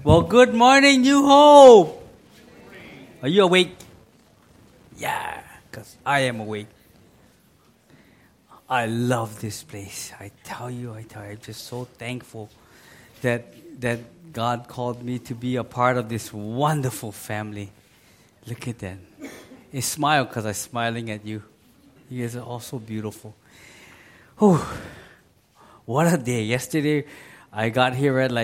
Well, good morning, New Hope. Are you awake? Yeah, because I am awake. I love this place. I tell you, I'm just so thankful that God called me to be a part of this wonderful family. Look at that. I smile because I'm smiling at you. You guys are all so beautiful. Oh, what a day. Yesterday, I got here at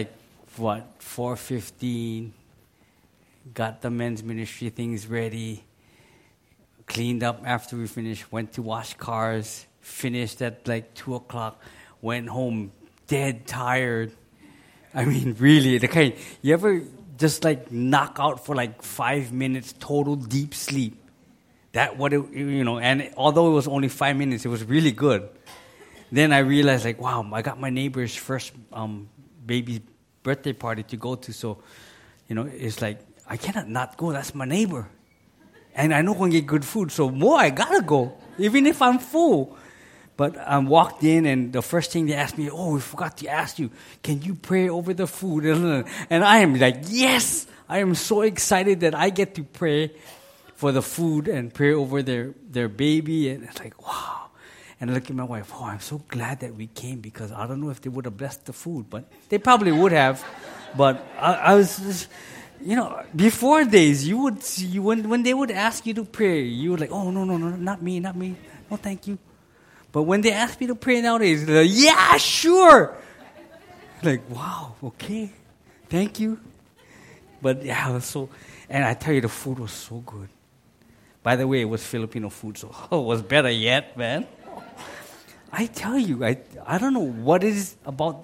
4:15. Got the men's ministry things ready. Cleaned up after we finished. Went to wash cars. Finished at 2 o'clock. Went home dead tired. I mean, really, the kind, you ever just knock out for 5 minutes, total deep sleep? And although it was only 5 minutes, it was really good. Then I realized, wow, I got my neighbor's first baby birthday party to go to. So, it's I cannot not go. That's my neighbor. And I know I'm going to get good food. So I got to go, even if I'm full. But I walked in, and the first thing they asked me, we forgot to ask you, can you pray over the food? And I am yes, I am so excited that I get to pray for the food and pray over their baby. And it's wow. And I look at my wife, I'm so glad that we came, because I don't know if they would have blessed the food, but they probably would have. But I was just, before days, you would see, when they would ask you to pray, you would no, not me, no thank you. But when they ask me to pray nowadays, they're yeah, sure. Wow, okay, thank you. But yeah, it was and I tell you, the food was so good. By the way, it was Filipino food, so it was better yet, man. I tell you, I don't know what it is about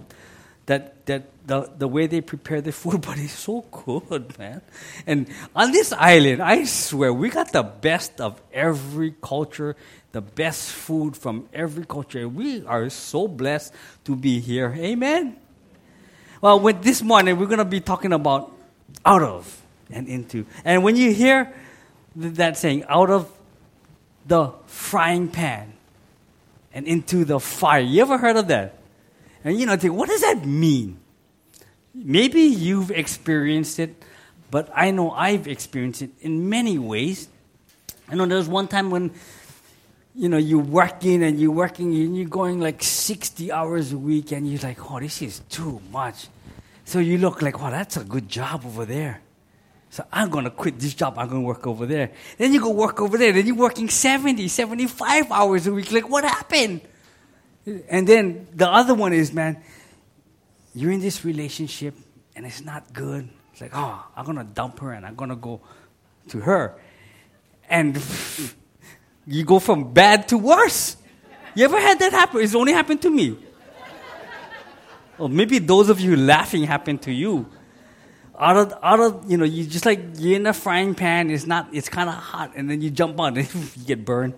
the way they prepare the food, but it's so good, man. And on this island, I swear, we got the best of every culture, the best food from every culture. We are so blessed to be here. Amen? Well, with this morning, we're going to be talking about out of and into. And when you hear that saying, out of the frying pan and into the fire. You ever heard of that? And think, what does that mean? Maybe you've experienced it, but I know I've experienced it in many ways. I know there was one time when, you're working and you're going 60 hours a week, and you're this is too much. So you look that's a good job over there. So I'm going to quit this job. I'm going to work over there. Then you go work over there. Then you're working 70, 75 hours a week. What happened? And then the other one is, man, you're in this relationship and it's not good. It's I'm going to dump her and I'm going to go to her. And you go from bad to worse. You ever had that happen? It's only happened to me. Or maybe those of you laughing happened to you. Out of you just you're in a frying pan, it's kind of hot, and then you jump on it, you get burned.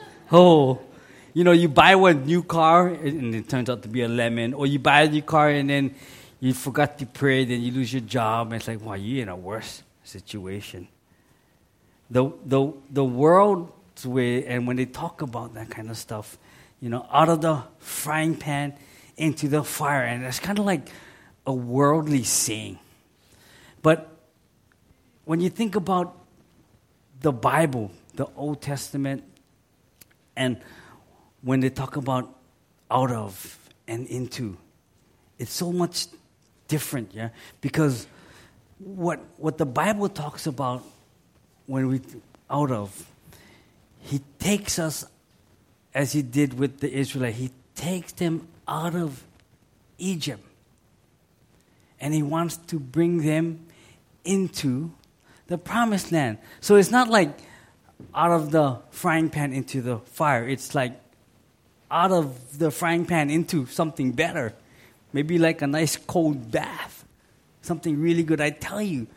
You buy one new car, and it turns out to be a lemon, or you buy a new car, and then you forgot to pray, then you lose your job, and it's you're in a worse situation. The world's way, and when they talk about that kind of stuff, out of the frying pan into the fire, and it's kind of like a worldly saying. But when you think about the Bible, the Old Testament, and when they talk about out of and into, it's so much different, yeah? Because what the Bible talks about when we out of, he takes us, as he did with the Israelites, he takes them out of Egypt. And he wants to bring them into the promised land. So it's not out of the frying pan into the fire. It's out of the frying pan into something better. Maybe a nice cold bath. Something really good. I tell you,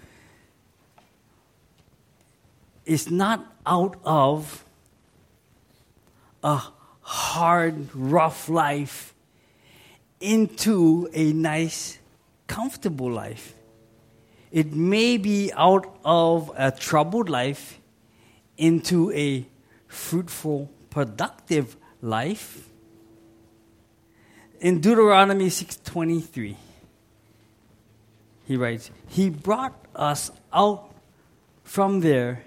it's not out of a hard, rough life into a nice, comfortable life. It may be out of a troubled life into a fruitful, productive life. In Deuteronomy 6:23, he writes, He brought us out from there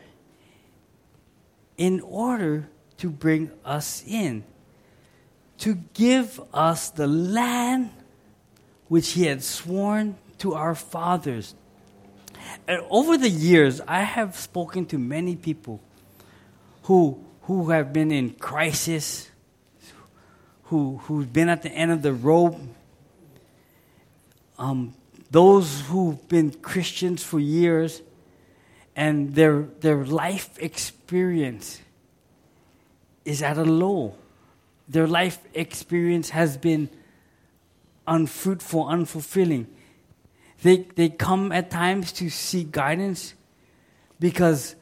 in order to bring us in, to give us the land which He had sworn to our fathers. And over the years, I have spoken to many people who have been in crisis, who've been at the end of the rope, those who've been Christians for years, and their life experience is at a low. Their life experience has been unfruitful, unfulfilling. They come at times to seek guidance because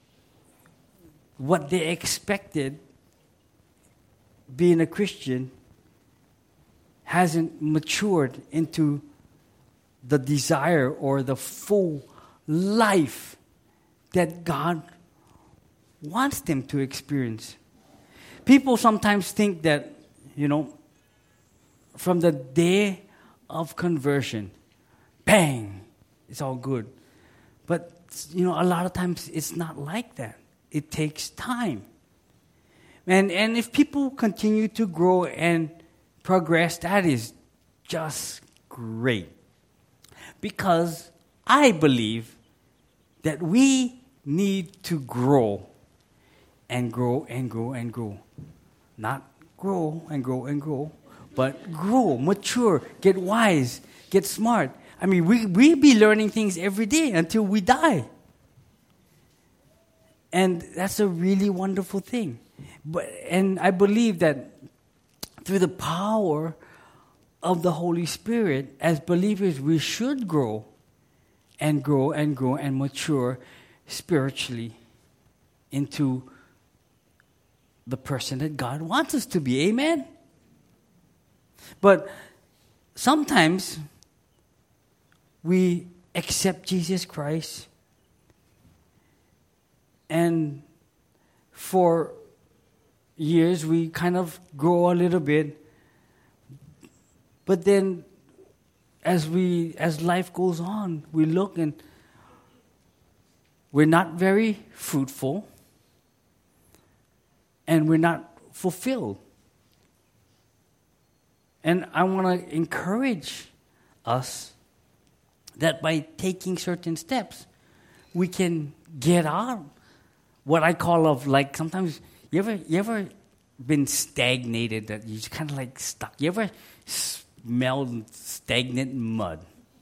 what they expected being a Christian hasn't matured into the desire or the full life that God wants them to experience. People sometimes think that, from the day of conversion, bang, it's all good. But, a lot of times it's not like that. It takes time. And if people continue to grow and progress, that is just great. Because I believe that we need to grow and grow and grow and grow. Not grow and grow and grow, but grow, mature, get wise, get smart. I mean, we be learning things every day until we die. And that's a really wonderful thing. And I believe that through the power of the Holy Spirit, as believers, we should grow and grow and grow and mature spiritually into the person that God wants us to be. Amen? But sometimes we accept Jesus Christ, and for years we kind of grow a little bit, but then as life goes on, we look and we're not very fruitful and we're not fulfilled. And I want to encourage us that by taking certain steps, we can get out what I call sometimes, you ever been stagnated, that you just kind of stuck? You ever smelled stagnant mud?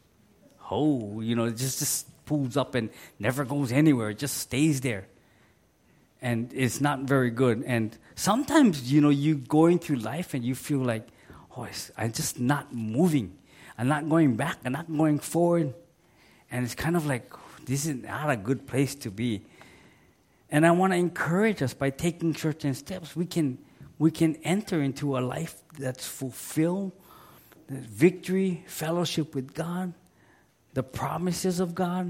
It just pulls up and never goes anywhere. It just stays there. And it's not very good. And sometimes, you going through life and you feel like, I'm just not moving. I'm not going back. I'm not going forward. And it's kind of like, this is not a good place to be. And I want to encourage us, by taking certain steps, we can enter into a life that's fulfilled, victory, fellowship with God, the promises of God.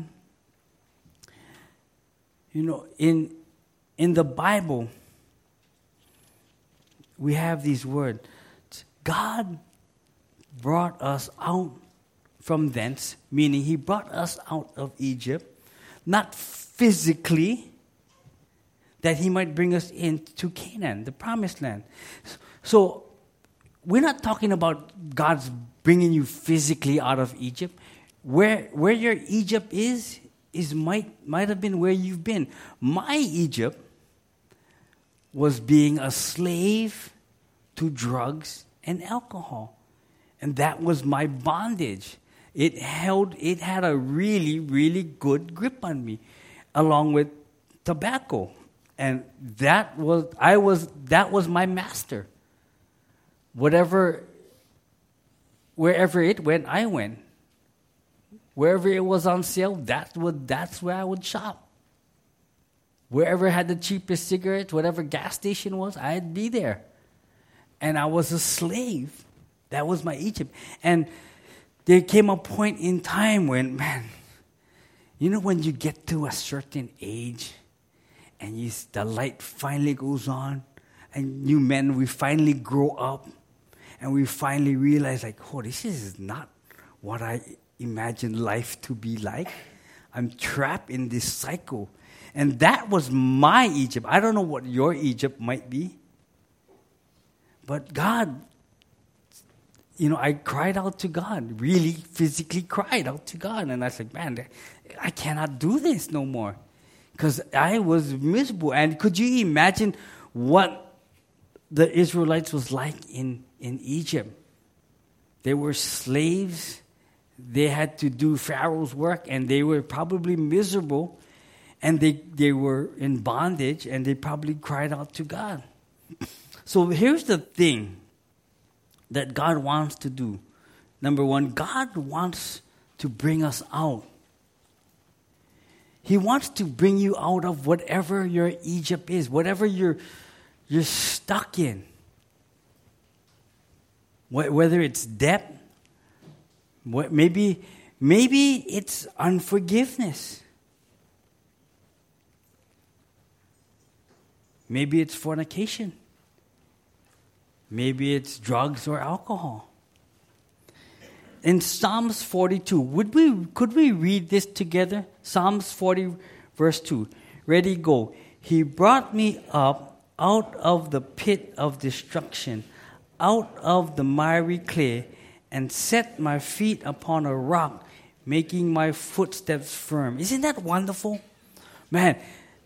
In the Bible, we have these words. God brought us out from thence, meaning He brought us out of Egypt, not physically, that He might bring us into Canaan, the promised land. So we're not talking about God's bringing you physically out of Egypt. Where your Egypt is might have been where you've been. My Egypt was being a slave to drugs and alcohol. And that was my bondage. It had a really, really good grip on me, along with tobacco. And that was my master. Wherever it went, I went. Wherever it was on sale, that's where I would shop. Wherever had the cheapest cigarettes, whatever gas station was, I'd be there. And I was a slave. That was my Egypt. And there came a point in time when, when you get to a certain age and the light finally goes on, and you men, we finally grow up, and we finally realize, this is not what I imagine life to be like. I'm trapped in this cycle. And that was my Egypt. I don't know what your Egypt might be. But God, I cried out to God, really physically cried out to God. And I said, man, I cannot do this no more. Because I was miserable. And could you imagine what the Israelites was like in Egypt? They were slaves. They had to do Pharaoh's work, and they were probably miserable, and they were in bondage, and they probably cried out to God. So here's the thing that God wants to do. Number one, God wants to bring us out. He wants to bring you out of whatever your Egypt is, whatever you're stuck in. Whether it's debt, maybe it's unforgiveness. Maybe it's fornication. Maybe it's drugs or alcohol. In Psalms 42, could we read this together? Psalms 40, verse 2. Ready, go. He brought me up out of the pit of destruction, out of the miry clay, and set my feet upon a rock, making my footsteps firm. Isn't that wonderful? Man,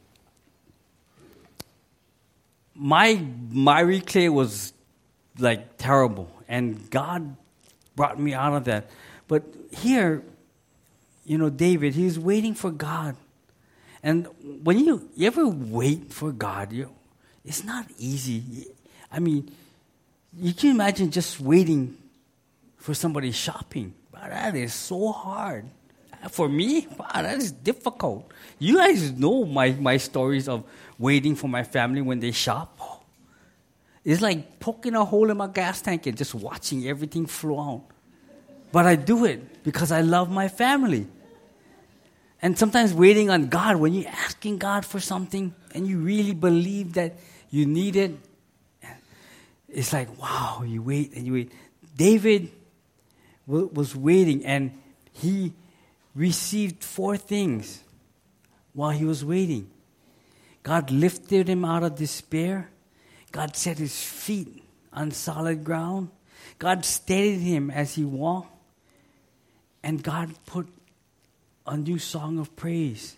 my miry clay was like terrible, and God brought me out of that. But here, David, he's waiting for God. And when you ever wait for God, it's not easy. I mean, you can imagine just waiting for somebody shopping. Wow, that is so hard. For me, wow, that is difficult. You guys know my stories of waiting for my family when they shop. It's like poking a hole in my gas tank and just watching everything flow out. But I do it because I love my family. And sometimes waiting on God, when you're asking God for something and you really believe that you need it, it's like, wow, you wait and you wait. David was waiting, and he received 4 things while he was waiting. God lifted him out of despair. God set his feet on solid ground. God steadied him as he walked. And God put a new song of praise.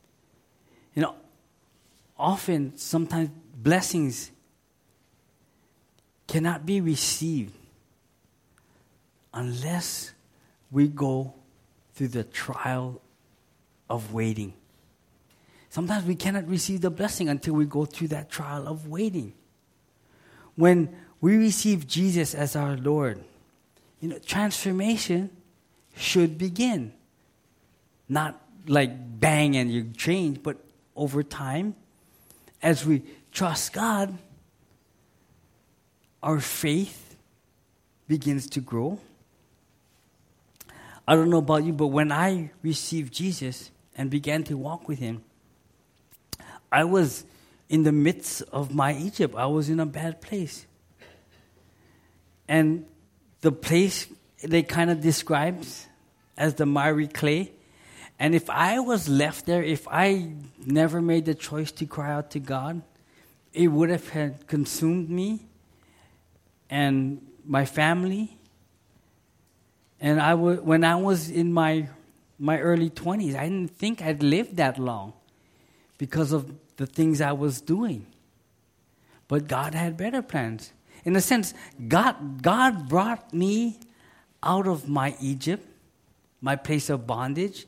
Often, sometimes blessings cannot be received unless we go through the trial of waiting. Sometimes we cannot receive the blessing until we go through that trial of waiting. When we receive Jesus as our Lord, transformation should begin. Not like bang and you change, but over time, as we trust God, our faith begins to grow. I don't know about you, but when I received Jesus and began to walk with him, I was in the midst of my Egypt. I was in a bad place. And the place they kind of describes as the miry clay. And if I was left there, if I never made the choice to cry out to God, it would have had consumed me and my family. And when I was in my early 20s, I didn't think I'd live that long because of the things I was doing. But God had better plans. In a sense, God brought me out of my Egypt, my place of bondage.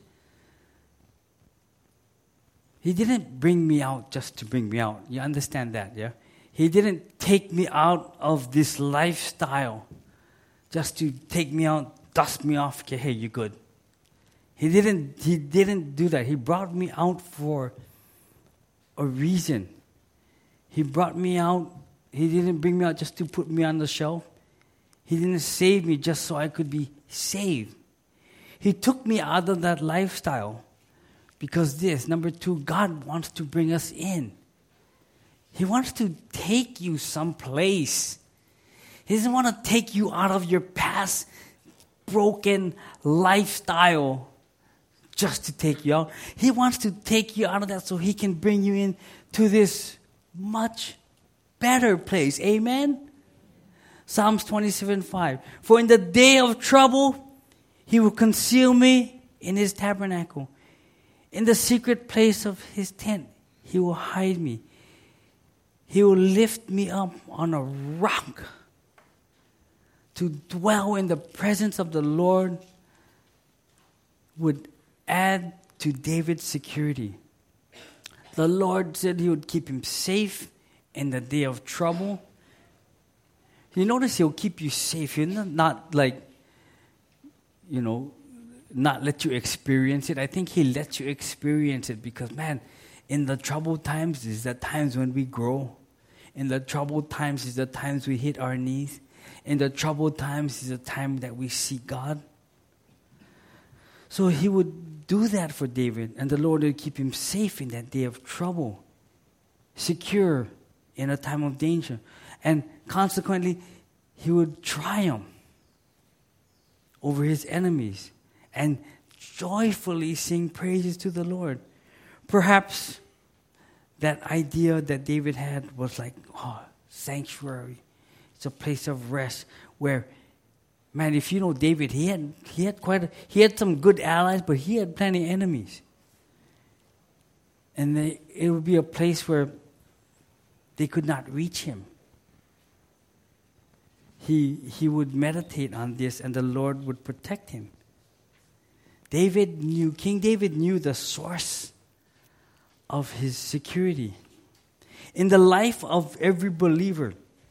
He didn't bring me out just to bring me out. You understand that, yeah? He didn't take me out of this lifestyle just to take me out, dust me off, okay, hey, you're good. He didn't do that. He brought me out for a reason. He brought me out. He didn't bring me out just to put me on the shelf. He didn't save me just so I could be saved. He took me out of that lifestyle because number 2, God wants to bring us in. He wants to take you someplace. He doesn't want to take you out of your past broken lifestyle just to take you out. He wants to take you out of that so he can bring you in to this much better place. Amen? Psalms 27:5. For in the day of trouble, he will conceal me in his tabernacle. In the secret place of his tent, he will hide me. He will lift me up on a rock. To dwell in the presence of the Lord would add to David's security. The Lord said he would keep him safe in the day of trouble. You notice he'll keep you safe. He'll not like, not let you experience it. I think he lets you experience it because, man, in the troubled times is the times when we grow. In the troubled times is the times we hit our knees. In the troubled times is the time that we seek God. So he would do that for David, and the Lord would keep him safe in that day of trouble, secure in a time of danger. And consequently, he would triumph over his enemies and joyfully sing praises to the Lord. Perhaps that idea that David had was like, sanctuary. It's a place of rest where, man, if you know David, he had some good allies, but he had plenty of enemies. And it would be a place where they could not reach him. He would meditate on this, and the Lord would protect him. King David knew the source of his security. In the life of every believer,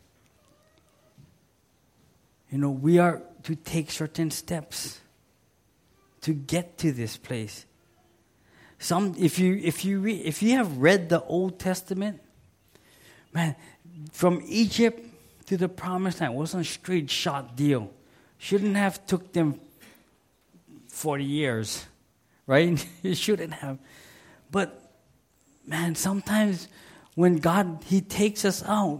we are to take certain steps to get to this place. If you have read the Old Testament, man, from Egypt to the Promised Land wasn't a straight shot deal. Shouldn't have took them 40 years, right? It shouldn't have. But man, sometimes when God, he takes us out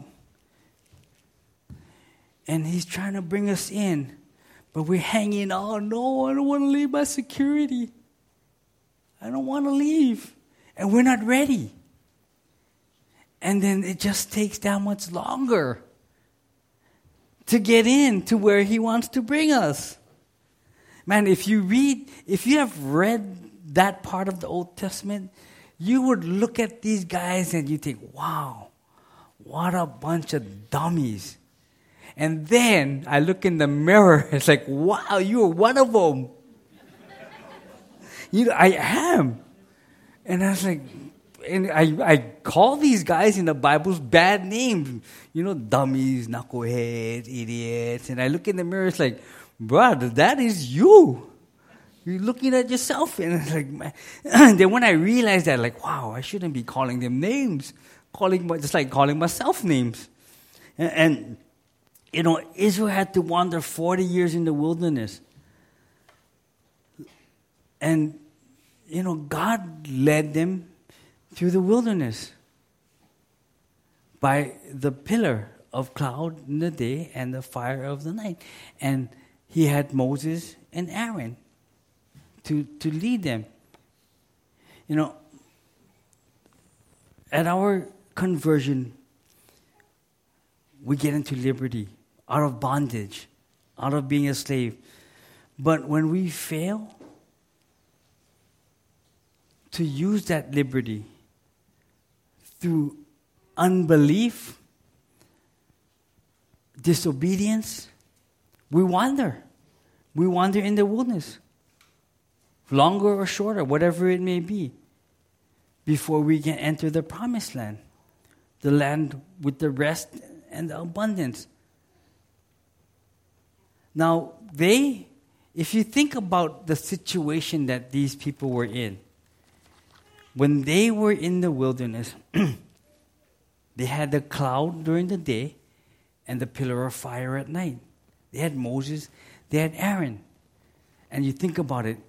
and he's trying to bring us in, but we're hanging, oh no, I don't want to leave my security. I don't want to leave. And we're not ready. And then it just takes that much longer to get in to where he wants to bring us. Man, if you have read that part of the Old Testament, you would look at these guys and you think, wow, what a bunch of dummies. And then I look in the mirror, it's like, wow, you're one of them. I am. And I was like, and I call these guys in the Bible's bad names. Dummies, knuckleheads, idiots. And I look in the mirror, it's like, brother, that is you. You're looking at yourself. And it's like, man. Then when I realized that, like, wow, I shouldn't be calling them names. Just like calling myself names. And Israel had to wander 40 years in the wilderness. And, God led them through the wilderness by the pillar of cloud in the day and the fire of the night. And he had Moses and Aaron to lead them. At our conversion, we get into liberty, out of bondage, out of being a slave. But when we fail to use that liberty through unbelief, disobedience, we wander. We wander in the wilderness, longer or shorter, whatever it may be, before we can enter the promised land, the land with the rest and the abundance. Now, if you think about the situation that these people were in, when they were in the wilderness, they had the cloud during the day and the pillar of fire at night. They had Moses, they had Aaron. And you think about it,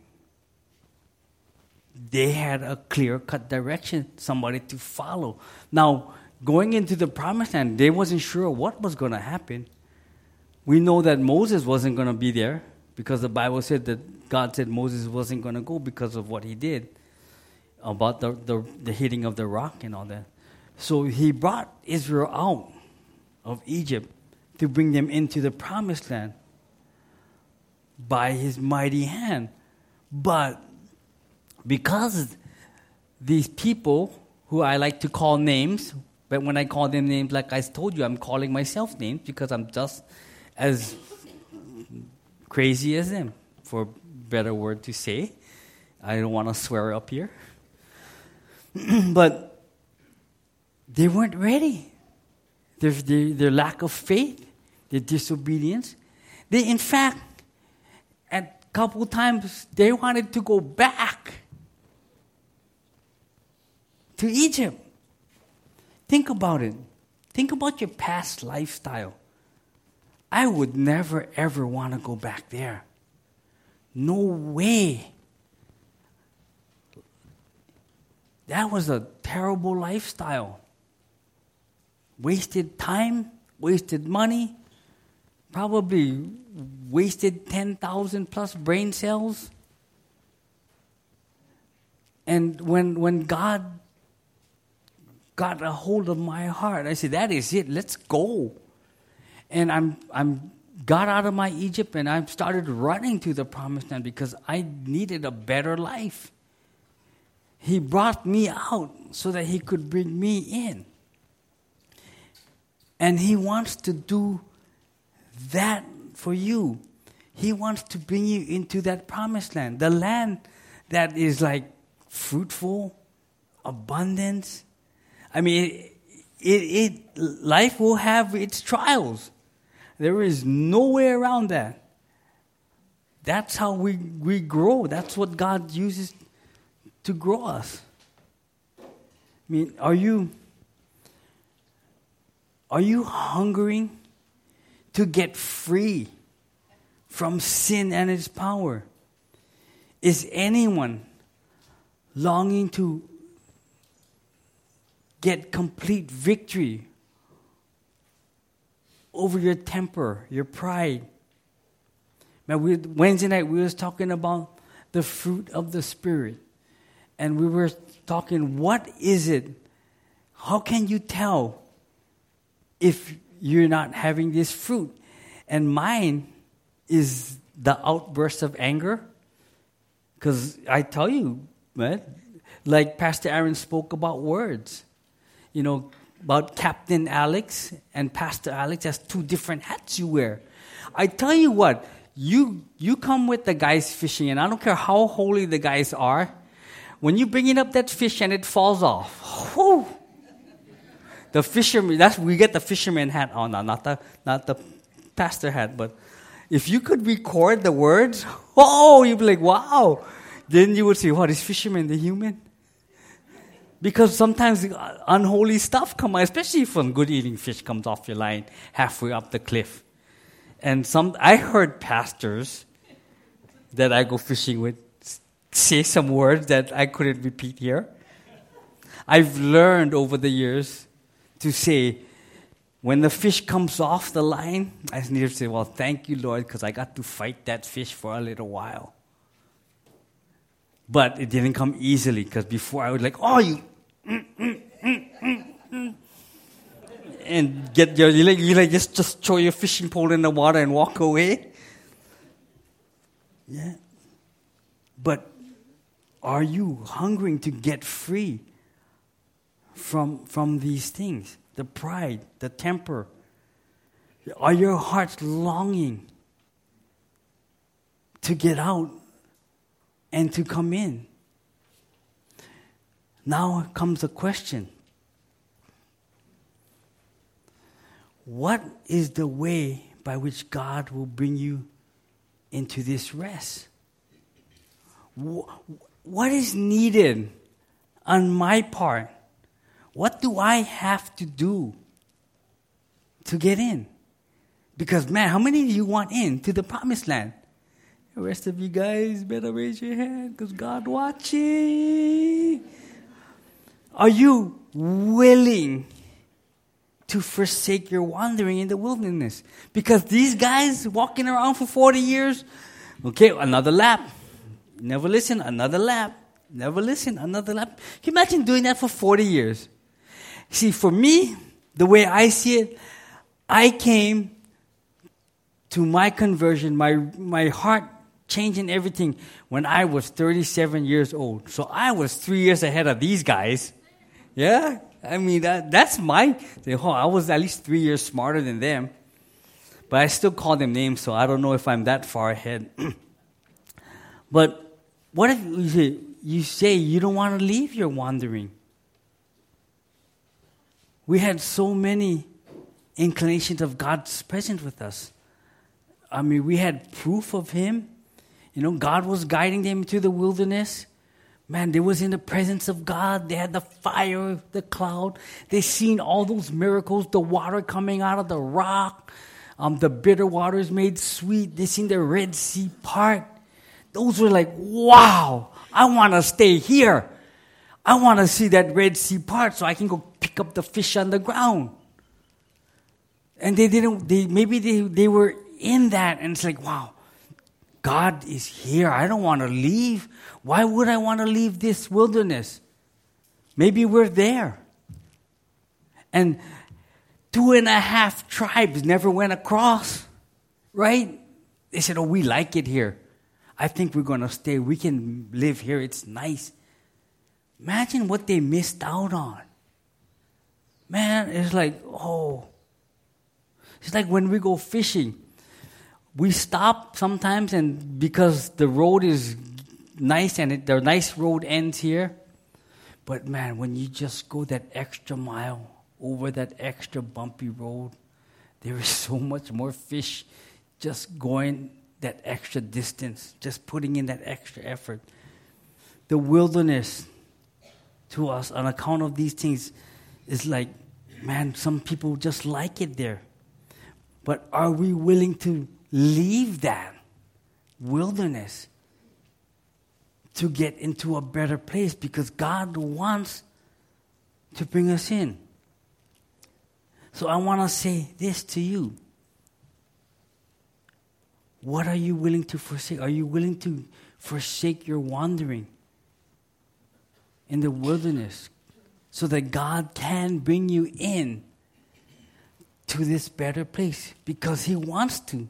they had a clear-cut direction, somebody to follow. Now, going into the promised land, they wasn't sure what was going to happen. We know that Moses wasn't going to be there because the Bible said that God said Moses wasn't going to go because of what he did about the hitting of the rock and all that. So he brought Israel out of Egypt to bring them into the promised land by his mighty hand. But because these people, who I like to call names, but when I call them names, like I told you, I'm calling myself names because I'm just as crazy as them, for a better word to say. I don't want to swear up here. But they weren't ready. Their lack of faith, their disobedience. They, in fact, at a couple times, they wanted to go back to Egypt. Think about it. Think about your past lifestyle. I would never, ever want to go back there. No way. That was a terrible lifestyle. Wasted time, wasted money, probably wasted 10,000 plus brain cells. And when God got a hold of my heart, I said, that is it, let's go. And I'm got out of my Egypt and I started running to the promised land because I needed a better life. He brought me out so that he could bring me in. And he wants to do that for you. He wants to bring you into that promised land. The land that is like fruitful, abundance. I mean, life will have its trials. There is no way around that. That's how we grow. That's what God uses to grow us. I mean, are you hungering to get free from sin and its power? Is anyone longing to get complete victory over your temper, your pride? Now, Wednesday night we was talking about the fruit of the Spirit. And we were talking, what is it? How can you tell if you're not having this fruit? And mine is the outburst of anger. Because I tell you, man, like Pastor Aaron spoke about words. You know, about Captain Alex and Pastor Alex. That's two different hats you wear. I tell you what, you come with the guys fishing, and I don't care how holy the guys are. When you bring up that fish and it falls off, whew, the fisherman, we get the fisherman hat on now, not the pastor hat. But if you could record the words, you'd be like, wow. Then you would say, what is fisherman, the human? Because sometimes unholy stuff comes out, especially if some good eating fish comes off your line halfway up the cliff. And I heard pastors that I go fishing with say some words that I couldn't repeat here. I've learned over the years to say, when the fish comes off the line, I just need to say, well, thank you, Lord, because I got to fight that fish for a little while. But it didn't come easily, because before I would you... and get you just throw your fishing pole in the water and walk away. Yeah. But are you hungering to get free from these things? The pride, the temper. Are your hearts longing to get out and to come in? Now comes the question. What is the way by which God will bring you into this rest? What is needed on my part? What do I have to do to get in? Because, man, how many of you want in to the promised land? The rest of you guys better raise your hand because God watching. Are you willing to forsake your wandering in the wilderness? Because these guys walking around for 40 years, Okay, another lap. Never listen, another lap. Never listen, another lap. Can you imagine doing that for 40 years? See, for me, the way I see it, I came to my conversion, my heart changing everything when I was 37 years old. So I was 3 years ahead of these guys. Yeah? I mean, that's my... I was at least 3 years smarter than them. But I still call them names, so I don't know if I'm that far ahead. But what if you say you don't want to leave your wandering? We had so many inclinations of God's presence with us. I mean, we had proof of Him. You know, God was guiding them to the wilderness. Man, they was in the presence of God. They had the fire, the cloud. They seen all those miracles, the water coming out of the rock. The bitter waters made sweet. They seen the Red Sea part. Those were like, wow, I want to stay here. I want to see that Red Sea part so I can go pick up the fish on the ground. And they were in that, and it's like, wow, God is here. I don't want to leave. Why would I want to leave this wilderness? Maybe we're there. And 2.5 tribes never went across, right? They said, oh, we like it here. I think we're going to stay. We can live here. It's nice. Imagine what they missed out on. Man, it's like, oh. It's like when we go fishing. We stop sometimes, and because the road is nice and the nice road ends here. But man, when you just go that extra mile over that extra bumpy road, there is so much more fish just going that extra distance, just putting in that extra effort. The wilderness to us on account of these things is like, man, some people just like it there. But are we willing to leave that wilderness to get into a better place? Because God wants to bring us in. So I want to say this to you. What are you willing to forsake? Are you willing to forsake your wandering in the wilderness so that God can bring you in to this better place? Because He wants to.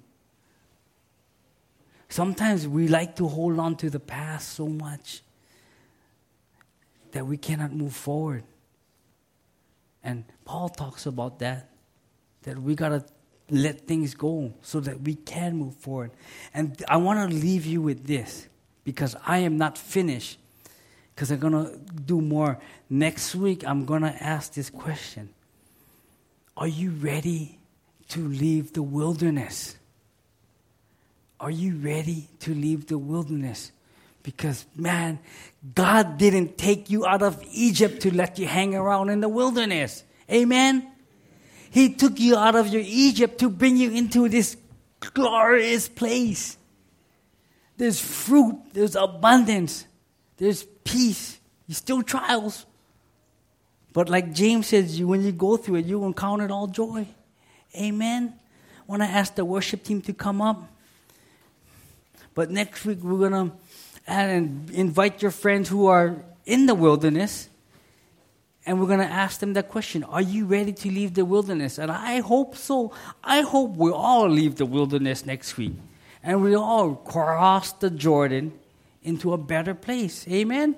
Sometimes we like to hold on to the past so much that we cannot move forward. And Paul talks about that we got to let things go so that we can move forward. And I want to leave you with this, because I am not finished, because I'm going to do more. Next week, I'm going to ask this question. Are you ready to leave the wilderness? Are you ready to leave the wilderness? Because, man, God didn't take you out of Egypt to let you hang around in the wilderness. Amen? He took you out of your Egypt to bring you into this glorious place. There's fruit, there's abundance, there's peace. There's still trials. But like James says, when you go through it, you will count it all joy. Amen? I want to ask the worship team to come up. But next week, we're going to invite your friends who are in the wilderness, and we're going to ask them that question. Are you ready to leave the wilderness? And I hope so. I hope we all leave the wilderness next week, and we all cross the Jordan into a better place. Amen?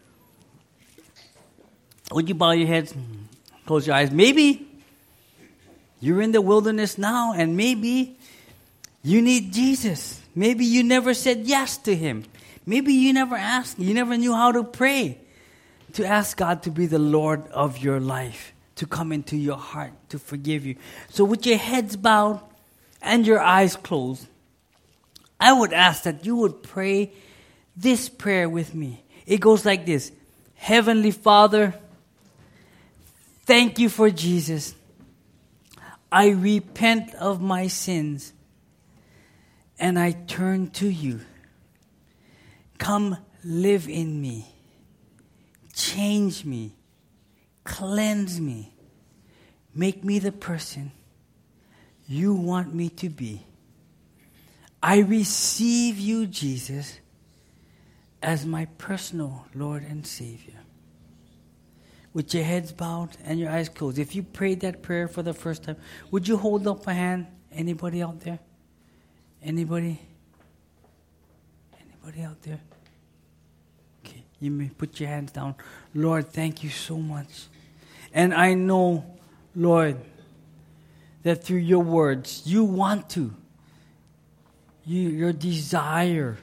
Would you bow your heads, close your eyes? Maybe you're in the wilderness now, and maybe you need Jesus. Maybe you never said yes to Him. Maybe you never asked, you never knew how to pray, to ask God to be the Lord of your life, to come into your heart, to forgive you. So with your heads bowed and your eyes closed, I would ask that you would pray this prayer with me. It goes like this. Heavenly Father, thank you for Jesus. I repent of my sins, and I turn to you. Come live in me. Change me. Cleanse me. Make me the person you want me to be. I receive you, Jesus, as my personal Lord and Savior. With your heads bowed and your eyes closed, if you prayed that prayer for the first time, would you hold up a hand? Anybody out there? Anybody? Anybody out there? Okay, you may put your hands down. Lord, thank you so much. And I know, Lord, that through your words, you want to. Your desire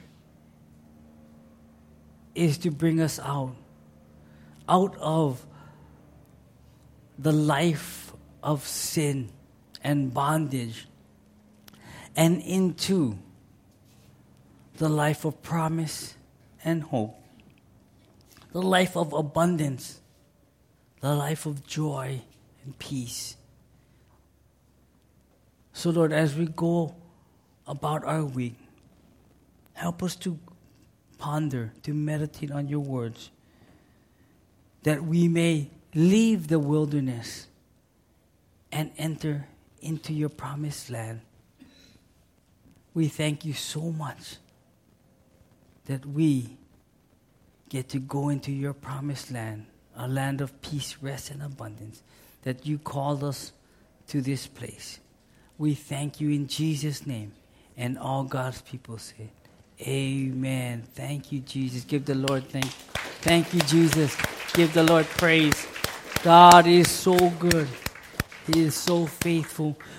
is to bring us out of the life of sin and bondage and into the life of promise and hope, the life of abundance, the life of joy and peace. So, Lord, as we go about our week, help us to ponder, to meditate on your words, that we may leave the wilderness and enter into your promised land. We thank you so much that we get to go into your promised land, a land of peace, rest, and abundance, that you called us to this place. We thank you in Jesus' name. And all God's people say, amen. Thank you, Jesus. Give the Lord thank you, Jesus. Give the Lord praise. God is so good. He is so faithful.